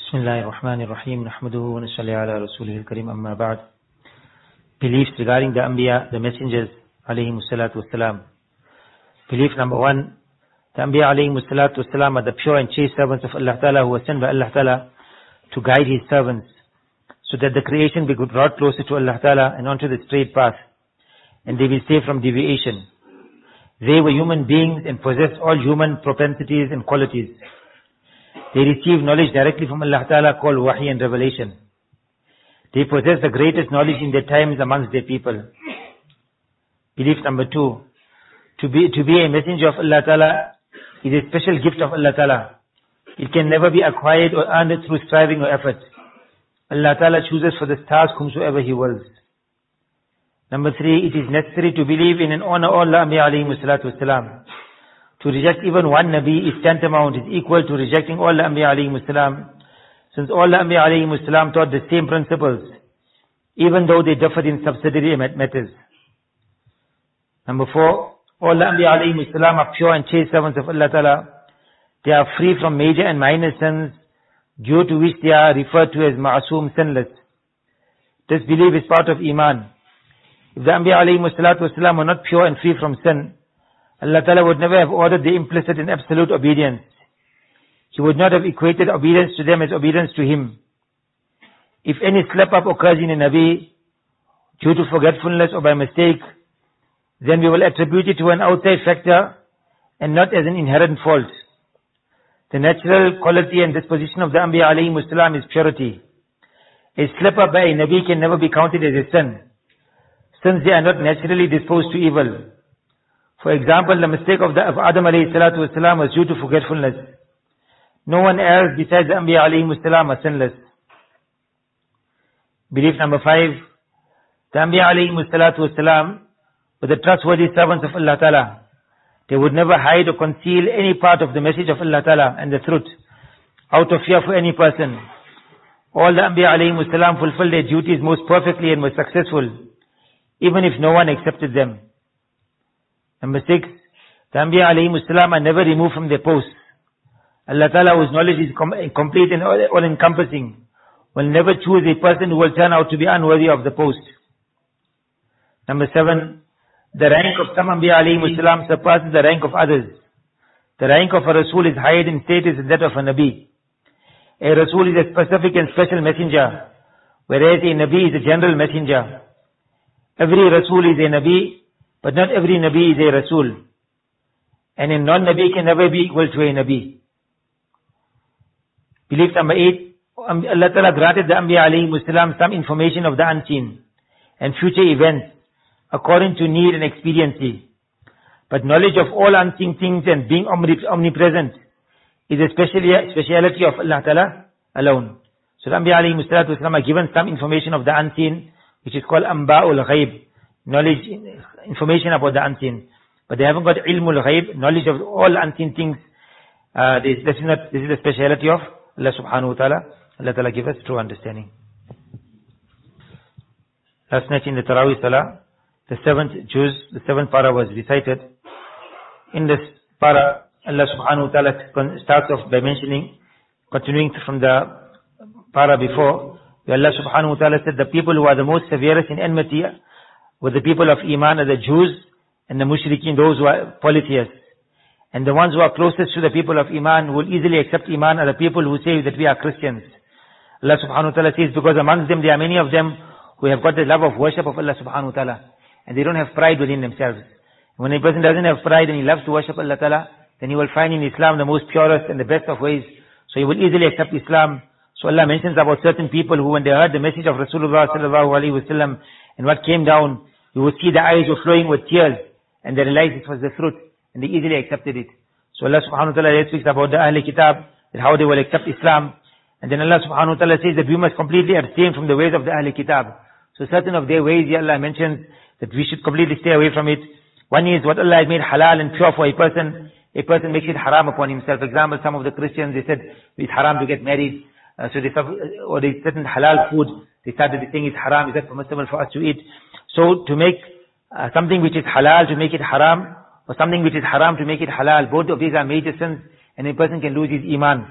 Bismillahirrahmanirrahim. Nahmaduhu wa nusalli ala rasulihil kareem, amma ba'd. Beliefs regarding the Anbiya, the messengers, alayhimu salatu wassalam. Belief number 1, the Anbiya alayhimu salatu wassalam are the pure and chaste servants of Allah Ta'ala who were sent by Allah Ta'ala to guide His servants so that the creation be brought closer to Allah Ta'ala and onto the straight path, and they be safe from deviation. They were human beings and possessed all human propensities and qualities. They received knowledge directly from Allah Ta'ala called Wahy and revelation. They possess the greatest knowledge in their times amongst their people. Belief number 2, to be a messenger of Allah Ta'ala is a special gift of Allah Ta'ala. It can never be acquired or earned through striving or effort. Allah Ta'ala chooses for this task whomsoever He wills. Number 3, it is necessary to believe in and honor all the Anbiya alayhimu salatu wassalam. To reject even one Nabi is tantamount, is equal to rejecting all the Anbiya alayhimu salam, since all the Anbiya alayhimu salam taught the same principles, even though they differed in subsidiary matters. Number 4, all the Anbiya alayhimu salam are pure and chaste servants of Allah Ta'ala. They are free from major and minor sins, due to which they are referred to as ma'asum, sinless. This belief is part of Iman. If the Anbiya alayhimu salatu wasalam were not pure and free from sin, Allah Ta'ala would never have ordered the implicit and absolute obedience. He would not have equated obedience to them as obedience to Him. If any slip-up occurs in a Nabi, due to forgetfulness or by mistake, then we will attribute it to an outside factor and not as an inherent fault. The natural quality and disposition of the Anbiya alayhimu salam is purity. A slip-up by a Nabi can never be counted as a sin, since they are not naturally disposed to evil. For example, the mistake of Adam alayhi salatu wasalam was due to forgetfulness. No one else besides the Anbiya alayhimu salam are sinless. Belief number 5, the Anbiya alayhimu salatu wasalam were the trustworthy servants of Allah Ta'ala. They would never hide or conceal any part of the message of Allah Ta'ala and the truth, out of fear for any person. All the Anbiya alayhimu salam fulfilled their duties most perfectly and were successful, even if no one accepted them. Number 6, the Anbiya alayhimu salam are never removed from their posts. Allah Ta'ala, whose knowledge is complete and all-encompassing, will never choose a person who will turn out to be unworthy of the post. Number 7, the rank of some Anbiya alayhimu salam surpasses the rank of others. The rank of a Rasul is higher in status than that of a Nabi. A Rasul is a specific and special messenger, whereas a Nabi is a general messenger. Every Rasul is a Nabi, but not every Nabi is a Rasul. And a non-Nabi can never be equal to a Nabi. Belief number 8, Allah Ta'ala granted the Anbiya alayhimu salam some information of the unseen and future events according to need and expediency. But knowledge of all unseen things and being omnipresent is a speciality of Allah Ta'ala alone. So the Anbiya alayhimu salatu wasalam are given some information of the unseen, which is called Amba'ul Ghaib, knowledge, information about the unseen. But they haven't got Ilmul Ghaib, knowledge of all unseen things. This is the speciality of Allah subhanahu wa ta'ala. Allah Ta'ala give us true understanding. Last night in the Taraweeh Salah, the 7th juz, the 7th para was recited. In this para, Allah subhanahu wa ta'ala starts off by mentioning, continuing from the para before, where Allah subhanahu wa ta'ala said the people who are the most severest in enmity with the people of Iman are the Jews and the Mushrikeen, those who are polytheists. And the ones who are closest to the people of Iman, who will easily accept Iman, are the people who say that we are Christians. Allah subhanahu wa ta'ala says, because amongst them there are many of them who have got the love of worship of Allah subhanahu wa ta'ala, and they don't have pride within themselves. When a person doesn't have pride and he loves to worship Allah Ta'ala, then he will find in Islam the most purest and the best of ways, so he will easily accept Islam. So Allah mentions about certain people who, when they heard the message of Rasulullah sallallahu alaihi wasallam and what came down, you would see the eyes were flowing with tears, and they realized it was the truth, and they easily accepted it. So Allah subhanahu wa ta'ala speaks about the Ahl Kitab, and how they will accept Islam. And then Allah subhanahu wa ta'ala says that we must completely abstain from the ways of the Ahl Kitab. So certain of their ways, Allah mentions that we should completely stay away from it. One is what Allah has made halal and pure for a person makes it haram upon himself. For example, some of the Christians, they said it's haram to get married. So they certain halal food, they started saying it's haram, is that permissible for us to eat? So to make something which is halal to make it haram, or something which is haram to make it halal, both of these are major sins, and a person can lose his iman.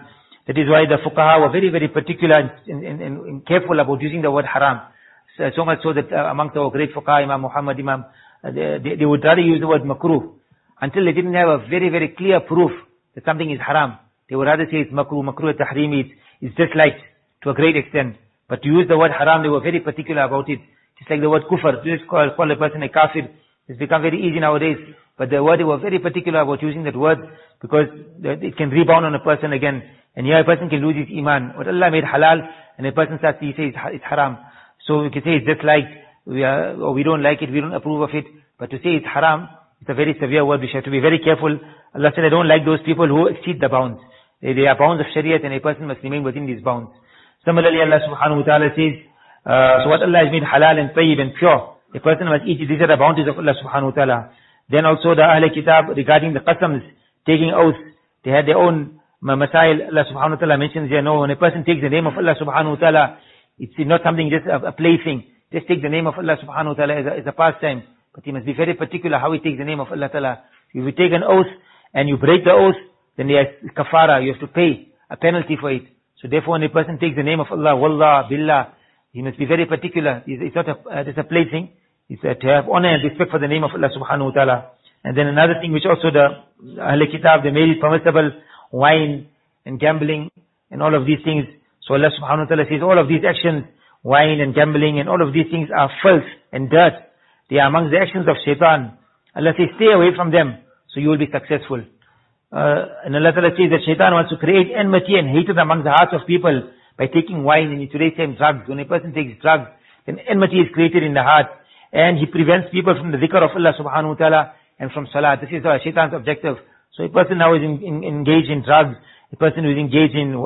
That is why the fuqaha were very, very particular and careful about using the word haram. So much so that amongst our great fuqaha, Imam Muhammad, they would rather use the word makruh. Until they didn't have a very, very clear proof that something is haram, they would rather say it's makruh tahrimi, it's disliked to a great extent. But to use the word haram, they were very particular about it. Just like the word kufr, to just call a person a kafir, it's become very easy nowadays. But the word, they were very particular about using that word because it can rebound on a person again. And here a person can lose his iman. What Allah made halal, and a person starts to say it's haram. So we can say it's disliked, or we don't like it, we don't approve of it. But to say it's haram, it's a very severe word. We have to be very careful. Allah said, I don't like those people who exceed the bounds. They are bounds of Shariat, and a person must remain within these bounds. Similarly, Allah subhanahu wa ta'ala says, so what Allah has made halal and tayyib and pure, a person must eat it. These are the bounties of Allah subhanahu wa ta'ala. Then also the Ahl Kitab regarding the qasams, taking oaths, they had their own masail. Allah subhanahu wa ta'ala mentions here, no, when a person takes the name of Allah subhanahu wa ta'ala, it's not something just a plaything. Just take the name of Allah subhanahu wa ta'ala as a pastime. But he must be very particular how he takes the name of Allah ta'ala. If you take an oath and you break the oath, then there is kafara, you have to pay a penalty for it. So therefore when a person takes the name of Allah, wallah, billah, he must be very particular. It's not just a plaything. It's to have honor and respect for the name of Allah subhanahu wa ta'ala. And then another thing which also the Ahl Kitab, they made it permissible, wine and gambling and all of these things. So Allah subhanahu wa ta'ala says all of these actions, wine and gambling and all of these things are filth and dirt. They are amongst the actions of shaitan. Allah says stay away from them so you will be successful. And Allah ta'ala says that shaitan wants to create enmity and hatred among the hearts of people by taking wine, and in today's time drugs. When a person takes drugs, then enmity is created in the heart, and he prevents people from the dhikr of Allah subhanahu wa ta'ala and from salah. This is shaitan's objective. So a person now is engaged in drugs, a person who is engaged in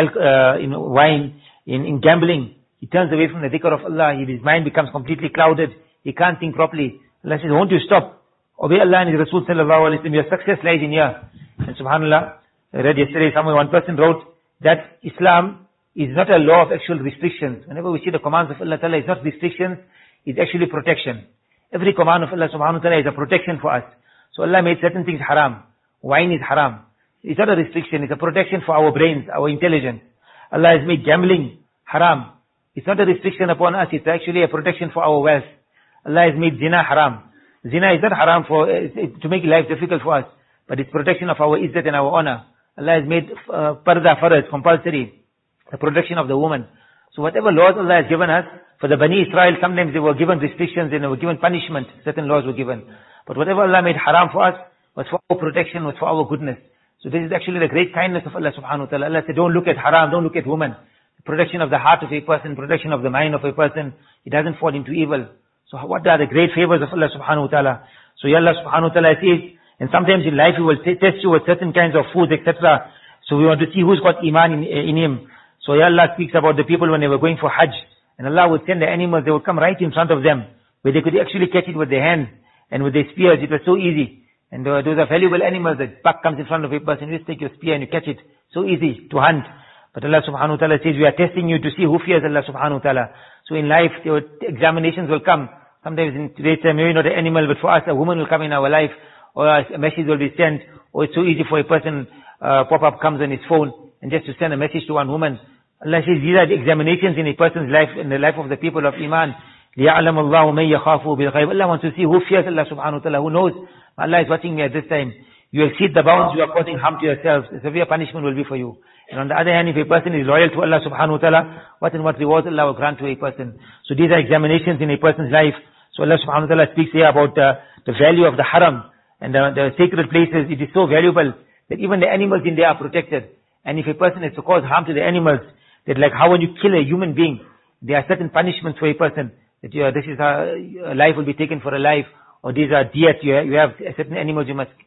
wine, in gambling, he turns away from the dhikr of Allah, his mind becomes completely clouded, he can't think properly. Allah says, won't you stop? Obey Allah and His Rasul sallallahu alayhi wa sallam, your success lies in here. And subhanallah, I read yesterday somewhere one person wrote that Islam is not a law of actual restrictions. Whenever we see the commands of Allah Ta'ala, it's not restrictions, it's actually protection. Every command of Allah subhanahu wa ta'ala is a protection for us. So Allah made certain things haram. Wine is haram. It's not a restriction, it's a protection for our brains, our intelligence. Allah has made gambling haram. It's not a restriction upon us, it's actually a protection for our wealth. Allah has made zina haram. Zina is not haram to make life difficult for us, but it's protection of our izzat and our honor. Allah has made parda faraj, compulsory, the protection of the woman. So whatever laws Allah has given us, for the Bani Israel, sometimes they were given restrictions and they were given punishment, certain laws were given. But whatever Allah made haram for us, was for our protection, was for our goodness. So this is actually the great kindness of Allah subhanahu wa ta'ala. Allah said, don't look at haram, don't look at woman. The protection of the heart of a person, protection of the mind of a person, it doesn't fall into evil. So what are the great favors of Allah subhanahu wa ta'ala? So Allah subhanahu wa ta'ala says, and sometimes in life He will test you with certain kinds of food, etc. So we want to see who's got iman in him. So Allah speaks about the people when they were going for Hajj. And Allah would send the animals, they would come right in front of them, where they could actually catch it with their hands and with their spears. It was so easy. And those are valuable animals. The buck comes in front of a person, you just take your spear and you catch it. So easy to hunt. But Allah subhanahu wa ta'ala says, we are testing you to see who fears Allah subhanahu wa ta'ala. So in life, examinations will come. Sometimes in today's time, maybe not an animal, but for us, a woman will come in our life, or a message will be sent, or it's so easy for a person, pop-up comes on his phone, and just to send a message to one woman. Allah says, these are the examinations in a person's life, in the life of the people of Iman. لِيَعْلَمَ اللَّهُ مَنْ يَخَافُ بِالْغَيْبِ. Allah wants to see who fears Allah subhanahu wa ta'ala, who knows, Allah is watching me at this time. You exceed the bounds, you are causing harm to yourselves. A severe punishment will be for you. And on the other hand, if a person is loyal to Allah subhanahu wa ta'ala, what and what rewards Allah will grant to a person. So these are examinations in a person's life. So Allah subhanahu wa ta'ala speaks here about the value of the haram and the sacred places. It is so valuable that even the animals in there are protected. And if a person is to cause harm to the animals, that like how when you kill a human being, there are certain punishments for a person. That this is how a life will be taken for a life, or these are diet. You have certain animals you must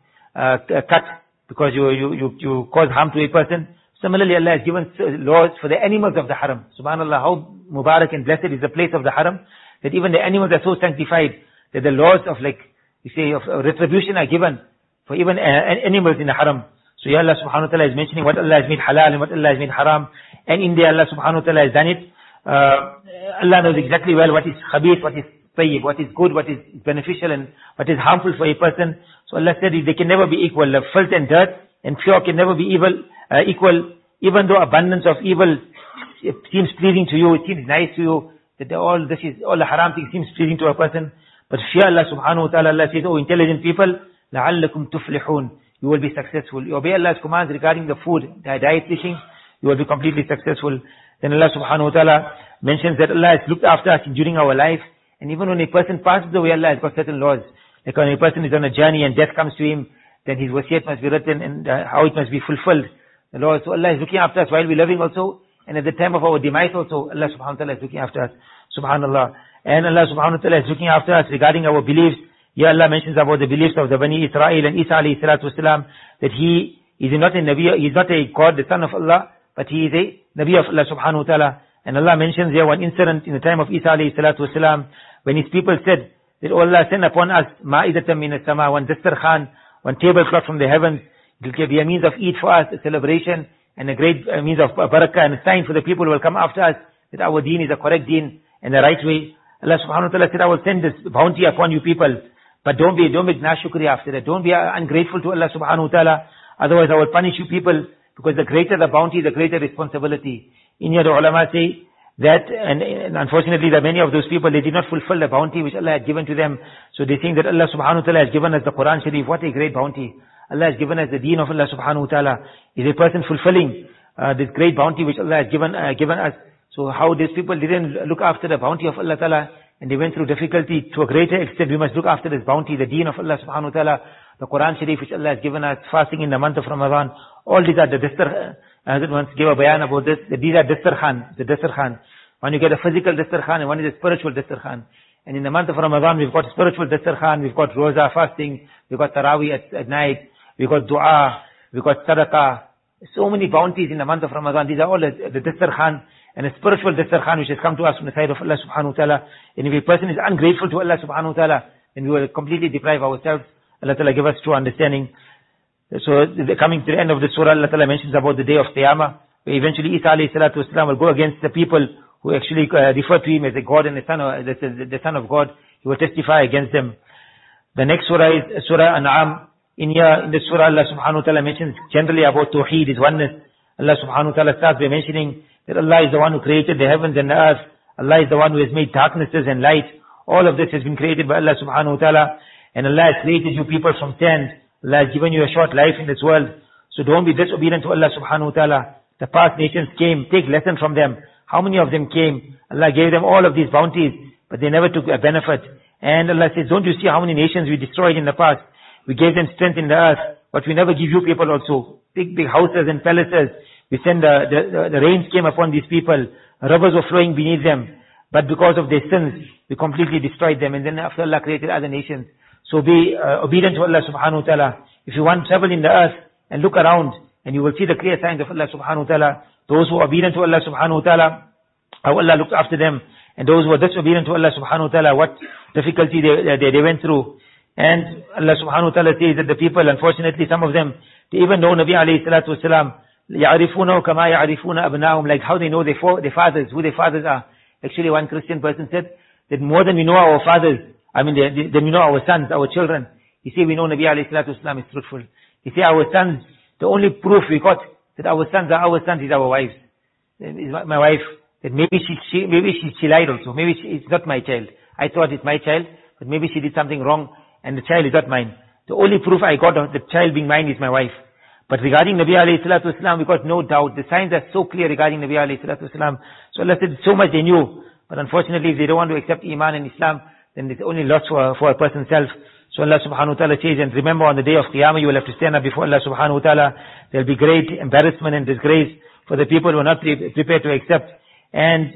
cut because you cause harm to a person. Similarly, Allah has given laws for the animals of the haram. Subhanallah, how Mubarak and blessed is the place of the haram, that even the animals are so sanctified that the laws of of retribution are given for even animals in the haram. So Allah subhanahu wa ta'ala is mentioning what Allah has made halal and what Allah has made haram. And in there Allah subhanahu wa ta'ala has done it. Allah knows exactly well what is khabith, what is tayyib, what is good, what is beneficial and what is harmful for a person. So Allah said they can never be equal. The filth and dirt and pure can never be equal. even though abundance of evil seems pleasing to you, it seems nice to you, that all the haram thing seems pleasing to a person, but fear Allah subhanahu wa ta'ala. Allah says, oh intelligent people, لَعَلَّكُمْ تُفْلِحُونَ, you will be successful. You obey Allah's commands regarding the food, the diet teaching, you will be completely successful. Then Allah subhanahu wa ta'ala mentions that Allah has looked after us during our life, and even when a person passes away, Allah has got certain laws. Like when a person is on a journey and death comes to him, then his wasiyat must be written and how it must be fulfilled. The Lord, so Allah is looking after us while we're living also, and at the time of our demise also, Allah subhanahu wa ta'ala is looking after us. Subhanallah. And Allah subhanahu wa ta'ala is looking after us regarding our beliefs. Here Allah mentions about the beliefs of the Bani Israel and Isa alayhi salatu wasalam, that he is not a Nabi, he is not a God, the son of Allah, but he is a Nabi of Allah subhanahu wa ta'ala. And Allah mentions here one incident in the time of Isa alayhi salatu wasalam, when his people said that, oh Allah, send upon us ma'idatan min as-sama, one dastarkhan, one tablecloth from the heavens. It will be a means of eat for us, a celebration, and a great means of barakah, and a sign for the people who will come after us, that our deen is a correct deen and the right way. Allah subhanahu wa ta'ala said, I will send this bounty upon you people, but don't make nashukri after that. Don't be ungrateful to Allah subhanahu wa ta'ala, otherwise I will punish you people, because the greater the bounty, the greater responsibility. In here the ulama say that, and unfortunately that many of those people, they did not fulfill the bounty which Allah had given to them. So they think that Allah subhanahu wa ta'ala has given us the Quran Sharif. What a great bounty. Allah has given us the deen of Allah subhanahu wa ta'ala. Is a person fulfilling this great bounty which Allah has given us? So how these people didn't look after the bounty of Allah ta'ala, and they went through difficulty to a greater extent. We must look after this bounty, the deen of Allah subhanahu wa ta'ala, the Quran Sharif which Allah has given us, fasting in the month of Ramadan. All these are the dastar. I once gave a bayan about this. These are dastarkhan, the dastarkhan. One you get a physical dastarkhan and one is a spiritual dastarkhan. And in the month of Ramadan we've got spiritual dastarkhan, we've got roza, fasting, we've got tarawih at night, we've got dua, we've got sadaqah. So many bounties in the month of Ramadan. These are all the dastarkhan, and a spiritual dastarkhan which has come to us from the side of Allah subhanahu wa ta'ala. And if a person is ungrateful to Allah subhanahu wa ta'ala, then we will completely deprive ourselves. Allah ta'ala give us true understanding. So coming to the end of the surah, Allah ta'ala mentions about the day of Qiyamah, where eventually Isa alayhi salatu wasalam will go against the people who actually refer to him as a God and the son of God. He will testify against them. The next surah is Surah An'am. In the surah, Allah subhanahu wa ta'ala mentions generally about Tawheed, His oneness. Allah subhanahu wa ta'ala starts by mentioning that Allah is the one who created the heavens and the earth. Allah is the one who has made darknesses and light. All of this has been created by Allah subhanahu wa ta'ala. And Allah has created you people from sand. Allah has given you a short life in this world. So don't be disobedient to Allah subhanahu wa ta'ala. The past nations came, take lesson from them. How many of them came? Allah gave them all of these bounties, but they never took a benefit. And Allah says, don't you see how many nations we destroyed in the past? We gave them strength in the earth, but we never give you people also. Big houses and palaces. We send the rains came upon these people. Rivers were flowing beneath them. But because of their sins, we completely destroyed them. And then after Allah created other nations. So be obedient to Allah subhanahu wa ta'ala. If you want travel in the earth and look around, and you will see the clear signs of Allah subhanahu wa ta'ala. Those who are obedient to Allah subhanahu wa ta'ala, how Allah looked after them. And those who are disobedient to Allah subhanahu wa ta'ala, what difficulty they went through. And Allah subhanahu wa ta'ala says that the people, unfortunately, some of them, they even know Nabi alayhi salatu wasalam, يَعْرِفُونَهُ كَمَا يَعْرِفُونَ أَبْنَاهُمْ, like how they know their fathers, who their fathers are. Actually, one Christian person said that more than we know our fathers, than we know our sons, our children. He said we know Nabi alayhi salatu wasalam is truthful. He said our sons, the only proof we got that our sons are our sons is our wives. Is my wife. That maybe she lied also. Maybe it's not my child. I thought it's my child, but maybe she did something wrong, and the child is not mine. The only proof I got of the child being mine is my wife. But regarding Nabi alayhi salatu wasalam, we got no doubt. The signs are so clear regarding Nabi alayhi salatu wasalam. So Allah said so much they knew. But unfortunately, if they don't want to accept Iman and Islam, then it's only lost for a person's self. So Allah subhanahu wa ta'ala says, and remember on the day of Qiyamah, you will have to stand up before Allah subhanahu wa ta'ala. There will be great embarrassment and disgrace for the people who are not prepared to accept. And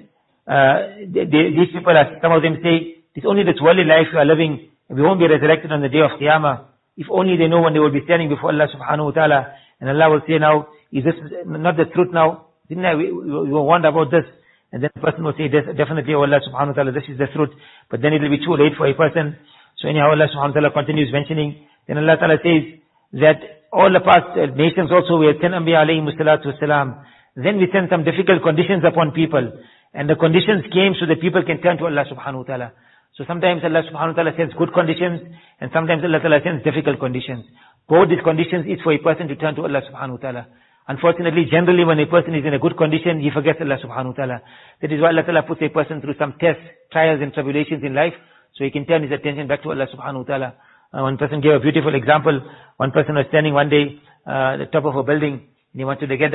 these people, some of them say, it's only this worldly life we are living, and we won't be resurrected on the day of Qiyamah. If only they know when they will be standing before Allah subhanahu wa ta'ala, and Allah will say now, is this not the truth now? Didn't we were warned about this? And then the person will say, definitely, oh Allah subhanahu wa ta'ala, this is the truth. But then it will be too late for a person. So anyhow, Allah subhanahu wa ta'ala continues mentioning. Then Allah ta'ala says that all the past nations also, we had sent Anbiya alayhi salatu wasalam. Then we sent some difficult conditions upon people. And the conditions came so that people can turn to Allah subhanahu wa ta'ala. So sometimes Allah subhanahu wa ta'ala sends good conditions, and sometimes Allah ta'ala sends difficult conditions. Both these conditions is for a person to turn to Allah subhanahu wa ta'ala. Unfortunately, generally when a person is in a good condition, he forgets Allah subhanahu wa ta'ala. That is why Allah ta'ala puts a person through some tests, trials and tribulations in life, so he can turn his attention back to Allah subhanahu wa ta'ala. One person gave a beautiful example. One person was standing one day at the top of a building, and he wanted to get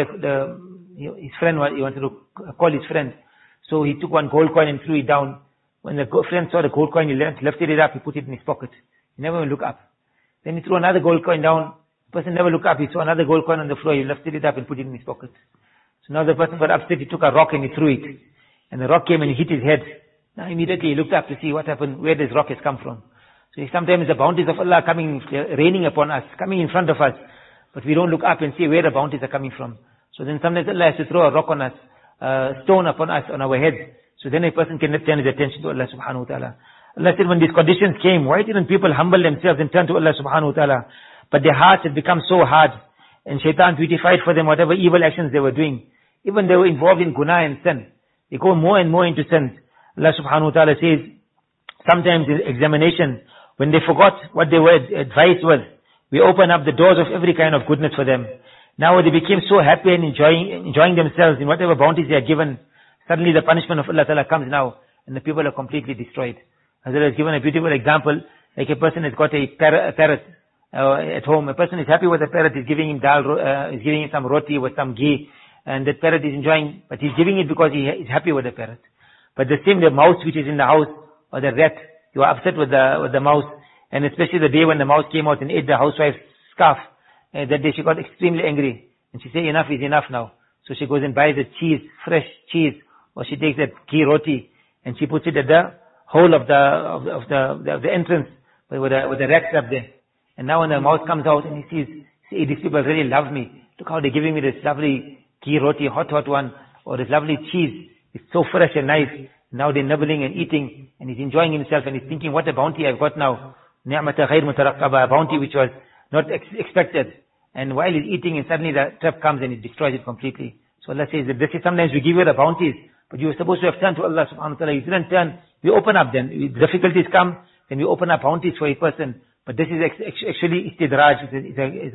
his friend, he wanted to call his friend. So he took one gold coin and threw it down. When the friend saw the gold coin, he lifted it up, he put it in his pocket. He never even looked up. Then he threw another gold coin down. The person never looked up. He saw another gold coin on the floor. He lifted it up and put it in his pocket. So now the person got upset. He took a rock and he threw it. And the rock came and hit his head. Now immediately he looked up to see what happened, where this rock has come from. So sometimes the bounties of Allah coming, raining upon us, coming in front of us. But we don't look up and see where the bounties are coming from. So then sometimes Allah has to throw a rock on us, stone upon us, on our heads. So then a person can turn his attention to Allah subhanahu wa ta'ala. Allah said when these conditions came, why didn't people humble themselves and turn to Allah subhanahu wa ta'ala? But their hearts had become so hard. And shaitan beautified for them whatever evil actions they were doing. Even they were involved in guna and sin. They go more and more into sins. Allah subhanahu wa ta'ala says, sometimes in examination, when they forgot what they were advised with, we open up the doors of every kind of goodness for them. Now they became so happy and enjoying themselves in whatever bounties they are given. Suddenly the punishment of Allah ta'ala comes now, and the people are completely destroyed. Hazrat has given a beautiful example, like a person has got a parrot at home. A person is happy with the parrot, is giving him is giving him some roti with some ghee, and that parrot is enjoying, but he's giving it because he is happy with the parrot. But the same, the mouse which is in the house, or the rat, you are upset with the mouse, and especially the day when the mouse came out and ate the housewife's scarf, that day she got extremely angry, and she said, enough is enough now. So she goes and buys a cheese, fresh cheese, or she takes that ghee roti, and she puts it at the hole of the entrance, with the rat trap there. And now when the mouse comes out and he sees, see, these people really love me. Look how they're giving me this lovely ghee roti, hot one, or this lovely cheese. It's so fresh and nice. Now they're nibbling and eating, and he's enjoying himself, and he's thinking, what a bounty I've got now. Ni'mata ghayr mutaraqqaba, a bounty which was not expected. And while he's eating, and suddenly the trap comes and it destroys it completely. So Allah says that this is sometimes we give you the bounties, but you were supposed to have turned to Allah subhanahu wa ta'ala. You didn't turn. We open up then. Difficulties come, then we open up bounties for a person. But this is actually istidraj. It's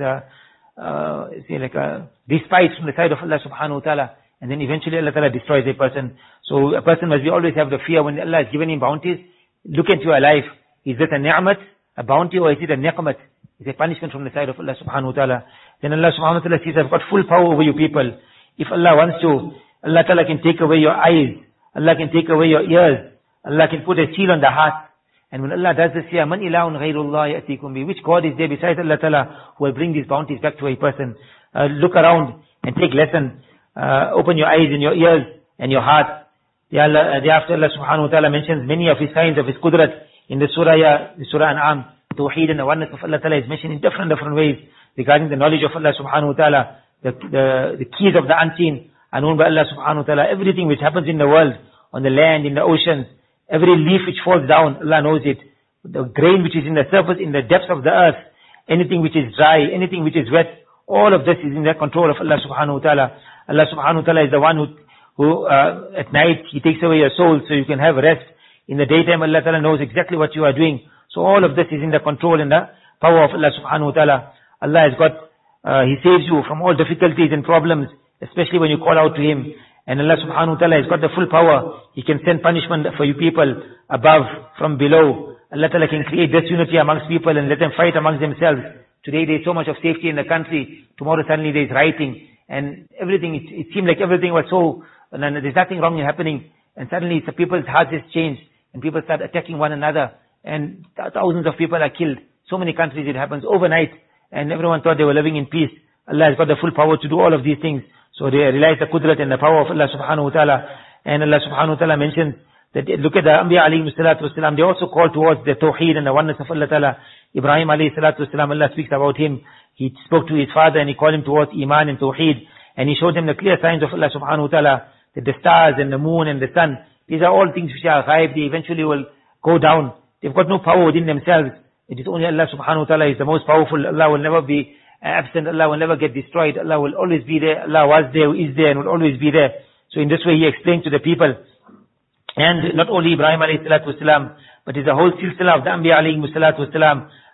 like a despite from the side of Allah subhanahu wa ta'ala. And then eventually Allah ta'ala destroys a person. So a person must always have the fear when Allah has given him bounties. Look into your life. Is this a ni'mat, a bounty, or is it a niqmat? It's a punishment from the side of Allah subhanahu wa ta'ala. Then Allah subhanahu wa ta'ala says, I've got full power over you people. If Allah wants to, Allah ta'ala can take away your eyes. Allah can take away your ears. Allah can put a seal on the heart. And when Allah does this here, Man ilahun ghayrullah ya'tikum bi, which God is there besides Allah ta'ala who will bring these bounties back to a person? Look around and take lesson. Open your eyes and your ears and your heart. Thereafter Allah subhanahu wa ta'ala mentions many of his signs of his qudrat in the Surah An'am. Tawheed and the oneness of Allah ta'ala is mentioned in different ways regarding the knowledge of Allah subhanahu wa ta'ala. The keys of the unseen are known by Allah subhanahu wa ta'ala. Everything which happens in the world, on the land, in the oceans, every leaf which falls down, Allah knows it. The grain which is in the surface, in the depths of the earth, anything which is dry, anything which is wet, all of this is in the control of Allah subhanahu wa ta'ala. Allah subhanahu wa ta'ala is the one who at night, He takes away your soul so you can have rest. In the daytime, Allah ta'ala knows exactly what you are doing. So all of this is in the control and the power of Allah subhanahu wa ta'ala. Allah has got, He saves you from all difficulties and problems, especially when you call out to Him. And Allah subhanahu wa ta'ala has got the full power. He can send punishment for you people above, from below. Allah ta'ala can create disunity amongst people and let them fight amongst themselves. Today there is so much of safety in the country. Tomorrow suddenly there is rioting. And everything, it seemed like everything was so, and there's nothing wrong happening. And suddenly the people's hearts just changed. And people start attacking one another. And thousands of people are killed. So many countries it happens overnight. And everyone thought they were living in peace. Allah has got the full power to do all of these things. So they realize the qudrat and the power of Allah subhanahu wa ta'ala. And Allah subhanahu wa ta'ala mentions that, look at the Anbiya alayhi salatu wasalam, they also call towards the tawheed and the oneness of Allah ta'ala. Ibrahim alayhi salatu wasalam, Allah speaks about him. He spoke to his father and he called him towards iman and tawheed. And he showed him the clear signs of Allah subhanahu wa ta'ala, that the stars and the moon and the sun, these are all things which are ghaib, they eventually will go down. They've got no power within themselves. It is only Allah subhanahu wa ta'ala is the most powerful. Allah will never be absent. Allah will never get destroyed. Allah will always be there. Allah was there, is there, and will always be there. So in this way He explained to the people. And not only Ibrahim alayhi salatu wasalam, but it's the whole silsila of the Anbiya alayhi salatu wasalam.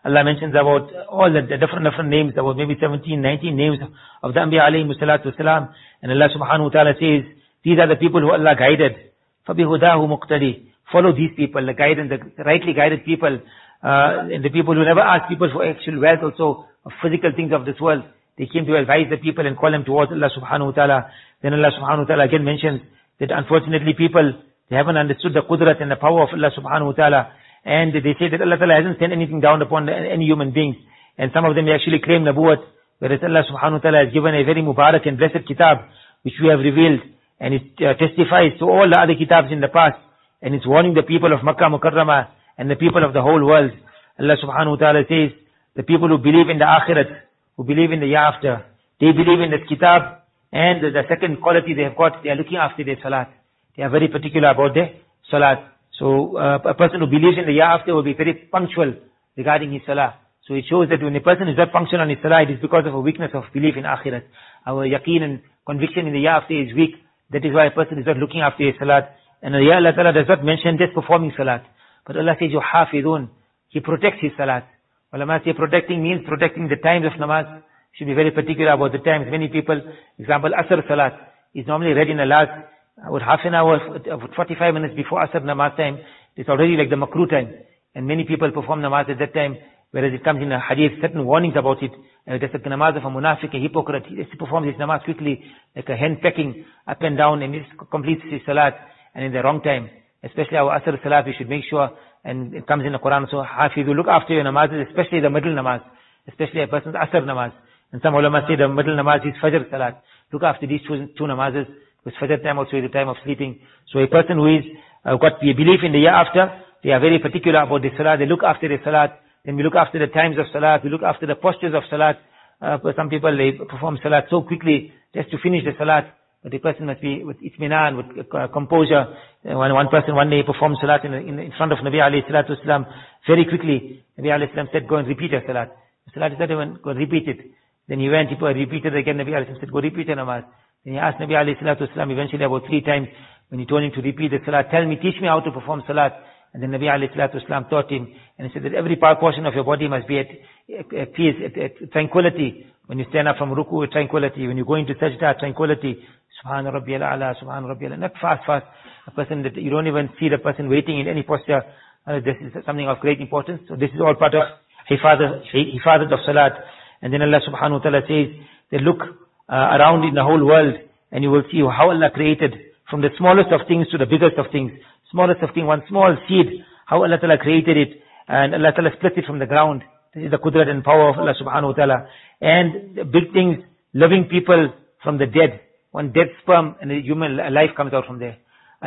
Allah mentions about all the different names, about maybe 17, 19 names of the Anbiya alayhi salatu wasalam. And Allah subhanahu wa ta'ala says, these are the people who Allah guided. فَبِهُدَاهُ مُقْتَدِي. Follow these people, the guidance, the rightly guided people, and the people who never ask people for actual wealth also, of physical things of this world. They came to advise the people and call them towards Allah subhanahu wa ta'ala. Then Allah subhanahu wa ta'ala again mentions that unfortunately people, they haven't understood the qudrat and the power of Allah subhanahu wa ta'ala. And they say that Allah ta'ala hasn't sent anything down upon any human beings. And some of them actually claim nabuwat, whereas Allah subhanahu wa ta'ala has given a very mubarak and blessed kitab, which we have revealed. And it testifies to all the other kitabs in the past. And it's warning the people of Makkah Mukarramah and the people of the whole world. Allah subhanahu wa ta'ala says, the people who believe in the akhirat, who believe in the year after, they believe in this kitab. And the second quality they have got, they are looking after their salat. They are very particular about their salat. So a person who believes in the year after will be very punctual regarding his salah. So it shows that when a person is not punctual on his salah, it is because of a weakness of belief in akhirat. Our yaqeen and conviction in the year after is weak. That is why a person is not looking after his salat. And Allah Ta'ala does not mention just performing salat. But Allah says, yuhafidun. He protects his salat. Ulama say protecting means protecting the times of namaz. Should be very particular about the times. Many people, example, Asr salat is normally read in the last, half an hour, 45 minutes before Asr namaz time. It's already like the makruh time. And many people perform namaz at that time, whereas it comes in a hadith, certain warnings about it. There's a namaz of a munafiq, a hypocrite. He performs his namaz quickly, like a hen pecking up and down, and he completes his salat, and in the wrong time. Especially our Asr salat, we should make sure, and it comes in the Quran, so hafizu, look after your namazes, especially the middle namaz, especially a person's Asr namaz. And some ulama say the middle namaz is Fajr salat. Look after these two namazes, because Fajr time also is the time of sleeping. So a person who is got the belief in the year after, they are very particular about the salat, they look after the salat, then we look after the times of salat, we look after the postures of salat. For some people, they perform salat so quickly just to finish the salat. But the person must be with itminan, with composure. One person one day performed salat in front of Nabi alayhi salatu wasalam very quickly. Nabi alayhi salam said, go and repeat your salat. The salat is not even, go and repeat it. Then he went, he repeated again. Nabi alayhi salam said, go repeat your namaz. Then he asked Nabi alayhi salatu wasalam eventually about 3 times when he told him to repeat the salat, tell me, teach me how to perform salat. And then Nabi alayhi salatu wasalam taught him, and he said that every portion of your body must be at peace, at tranquility. When you stand up from ruku, tranquility. When you go into sajda, tranquility. Subhana Rabbiyal A'la, Subhana Rabbiyal A'la. Not fast. A person that you don't even see the person waiting in any posture. This is something of great importance. So this is all part of hifadat of salat. And then Allah subhanahu wa ta'ala says, they look around in the whole world, and you will see how Allah created from the smallest of things to the biggest of things. Smallest of things, one small seed, how Allah Ta'ala created it, and Allah Ta'ala split it from the ground. This is the qudrat and power of Allah subhanahu wa ta'ala. And the big things, living people from the dead. One dead sperm and a human life comes out from there. A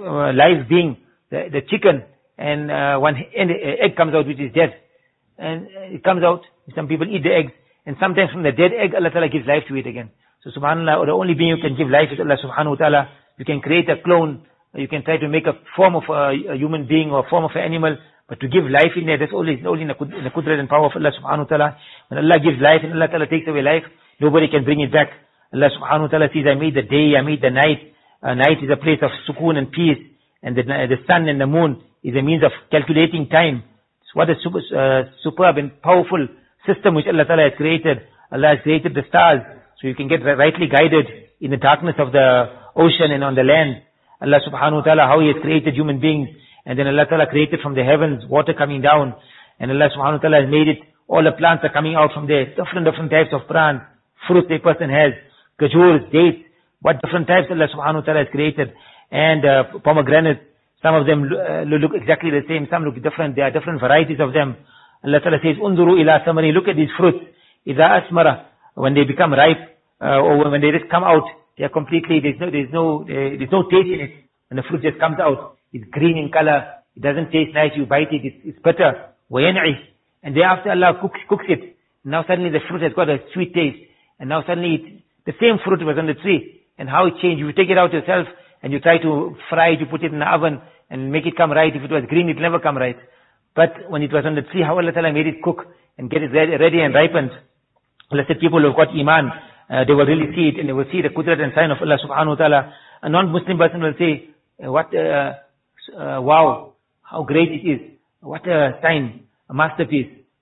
live being, the chicken, and one egg comes out which is dead. And it comes out, some people eat the eggs, and sometimes from the dead egg, Allah Ta'ala gives life to it again. So subhanAllah, the only being who can give life is Allah subhanahu wa ta'ala. You can create a clone, you can try to make a form of a human being or a form of an animal, but to give life in there, that's only in the qudrat and power of Allah subhanahu wa ta'ala. When Allah gives life and Allah ta'ala takes away life, nobody can bring it back. Allah subhanahu wa ta'ala says, I made the day, I made the night. Night is a place of sukoon and peace, and the sun and the moon is a means of calculating time. So what a superb and powerful system which Allah ta'ala has created. Allah has created the stars, so you can get rightly guided in the darkness of the ocean and on the land. Allah subhanahu wa ta'ala, how He has created human beings. And then Allah ta'ala created from the heavens, water coming down. And Allah subhanahu wa ta'ala has made it, all the plants are coming out from there. Different types of plants, fruits a person has, khajurs, dates, what different types Allah subhanahu wa ta'ala has created. And pomegranates, some of them look exactly the same, some look different, there are different varieties of them. Allah ta'ala says, Unduru ila samari, look at these fruits. Idha asmara, when they become ripe, or when they just come out, they are completely, there's no taste in it. When the fruit just comes out, it's green in color, it doesn't taste nice, you bite it, it's bitter. وَيَنْعِي, and thereafter Allah cooks it. Now suddenly the fruit has got a sweet taste. And now suddenly the same fruit was on the tree. And how it changed, you take it out yourself, and you try to fry it, you put it in the oven, and make it come right. If it was green, it will never come right. But when it was on the tree, how Allah Ta'ala made it cook, and get it ready and ripened. Allah said people who have got iman, they will really see it, and they will see the qudrat and sign of Allah subhanahu wa ta'ala. A non-Muslim person will say, wow, how great it is. What a sign, a masterpiece.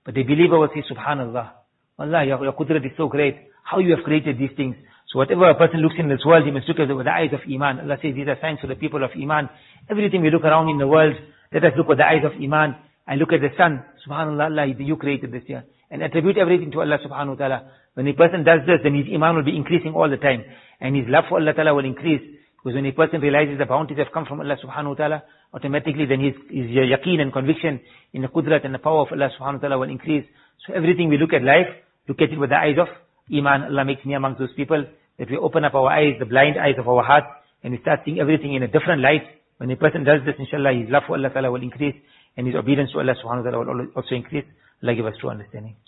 But the believer will say, Subhanallah, Allah, your qudrat is so great. How you have created these things. So whatever a person looks in this world, he must look at it with the eyes of Iman. Allah says these are signs for the people of Iman. Everything we look around in the world, let us look with the eyes of Iman. And look at the sun. Subhanallah, Allah, you created this here. And attribute everything to Allah subhanahu wa ta'ala. When a person does this, then his Iman will be increasing all the time. And his love for Allah ta'ala will increase. Because when a person realizes the bounties have come from Allah subhanahu wa ta'ala, automatically then his yaqeen and conviction in the qudrat and the power of Allah subhanahu wa ta'ala will increase. So everything we look at life, look at it with the eyes of Iman. Allah makes me amongst those people that we open up our eyes, the blind eyes of our heart, and we start seeing everything in a different light. When a person does this, inshallah, his love for Allah ta'ala will increase, and his obedience to Allah subhanahu wa ta'ala will also increase. Allah give us true understanding.